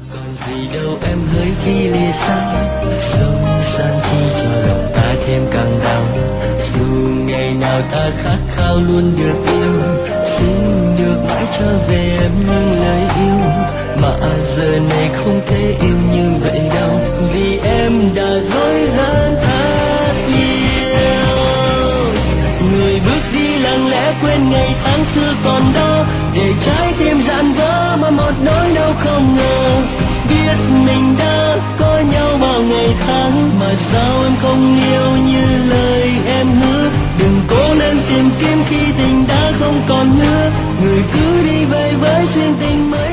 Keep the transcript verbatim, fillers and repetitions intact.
còn gì đâu em hỡi khi lìa xa, sông san chi cho lòng ta thêm càng đau. Dù ngày nào ta khát khao luôn được yêu, xin được mãi trở về em những lời yêu, mà giờ này không thể yêu như vậy đâu, vì em đã dối gian thật nhiều. Người bước đi lặng lẽ quên ngày tháng xưa còn đó, để trái tim dạn vỡ mà một nỗi đau không ngờ. Biết mình đã có nhau bao ngày tháng, mà sao em không yêu như lời em hứa. Đừng cố nên tìm kiếm khi tình đã không còn nữa, người cứ đi vơi với xuyên tình mới